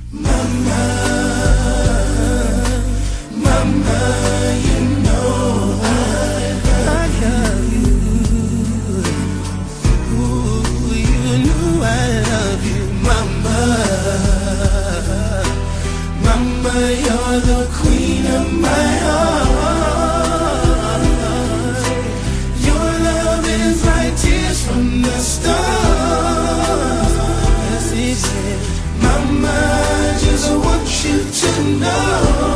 Mama, mama, you know I love you. Ooh, you know I love you, mama. Mama, you're the queen of my heart. Your love is like tears from the stars. Mama, I just want you to know